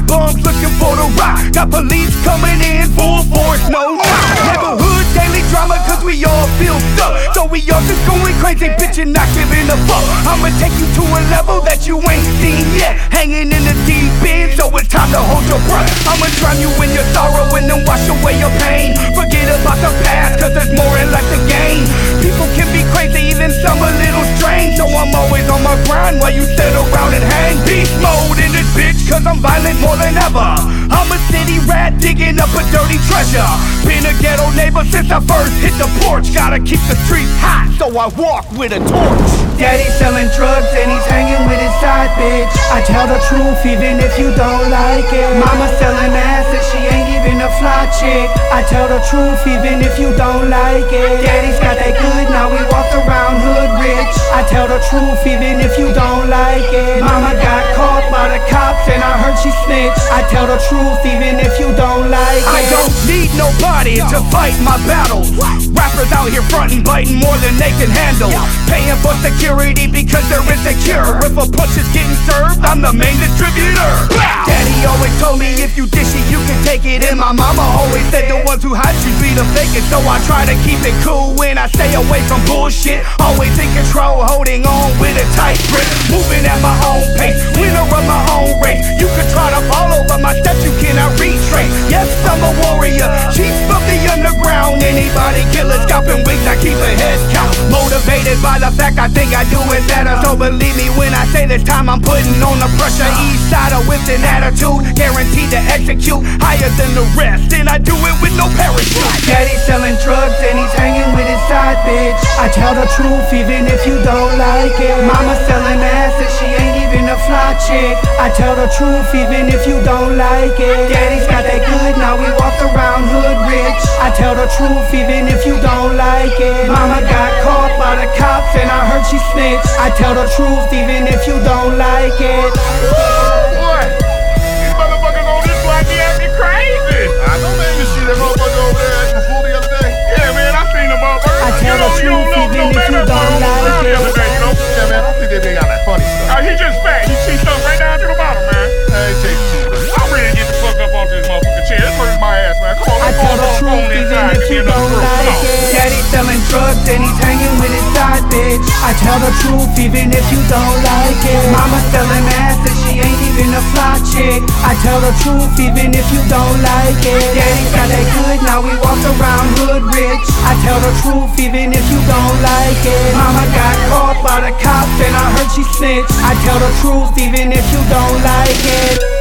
bums looking for the rock. Got police coming in full force, no knock. Neighborhood daily drama cause we all feel stuck. So we all just going crazy, bitchin' not giving a fuck. I'ma take you to a level that you ain't seen yet. Hanging in the deep end, so it's time to hold your breath. I'ma drown you in your sorrow and then wash away your pain. Forget about the past cause there's more in life to gain. People can be crazy, even some a little strange. So I'm always on my grind while you sit around and hang. Beast mode in this bitch cause I'm violent more than ever. I'm a city rat digging up a dirty treasure. Been a ghetto neighbor since I first hit the porch. Gotta keep the streets hot, so I walk with a torch. Daddy's selling drugs and he's hanging with his side bitch. I tell the truth even if you don't like it. Mama selling ass and she ain't even a fly chick. I tell the truth even if you don't like it. Daddy's got that good, now we walk around hood rich. I tell the truth even if you don't like it. Mama got caught by the cops and I heard she snitched. I tell the truth even if you don't like it. I don't need nobody to fight my battles. Rappers out here frontin', biting more than they can handle. Paying for security because they're insecure. If a punch is getting served, I'm the main distributor. Daddy always told me if you dish it, you can take it. And my mama always said the ones who hide you be the fakest. So I try to keep it cool when I stay away from bullshit. Always in control, holding on with a tight grip. Moving at my own pace, winner of my own race. You can try to follow, but my steps you cannot retrace. Yes, I'm a warrior, chief of the underground. Anybody killer, scalping wigs, I keep a head count. Motivated by the fact I think I do it better. So believe me when I say this time I'm putting on the pressure. East sider with an attitude, guaranteed to execute higher than the rest. And I do it with no parachute. Daddy's selling drugs and he's hanging with his side bitch. I tell the truth even if you don't like it. Mama selling ass and she ain't even a fly chick. I tell the truth even if you don't like it. Daddy's got that good, now we walk around hood rich. I tell the truth even if you don't like it. Mama got caught by the cops and I heard she snitched. I tell the truth even if you don't like it. Boy, these motherfuckers on this block, they acting crazy. I know, man, you see that motherfucker over there at the pool the other day? Yeah, man, I seen the motherfucker. I tell the truth even if you don't like it. Yeah, man, I think they got that funny stuff. He just fat. He see stuff right down to the bottom, man. Hey, take it. I'm ready to get the fuck up off this motherfucking chair. That's hurting my ass, man. Come on, I tell the truth even if you don't like it. Daddy's selling drugs and he's hanging with his side bitch. I tell the truth even if you don't like it. Mama selling ass and she ain't even a fly chick. I tell the truth even if you don't like it. Daddy's got that good, now we walk around hood rich. I tell the truth even if you don't like it. Mama got caught by the cops and I heard she snitched. I tell the truth even if you don't like it.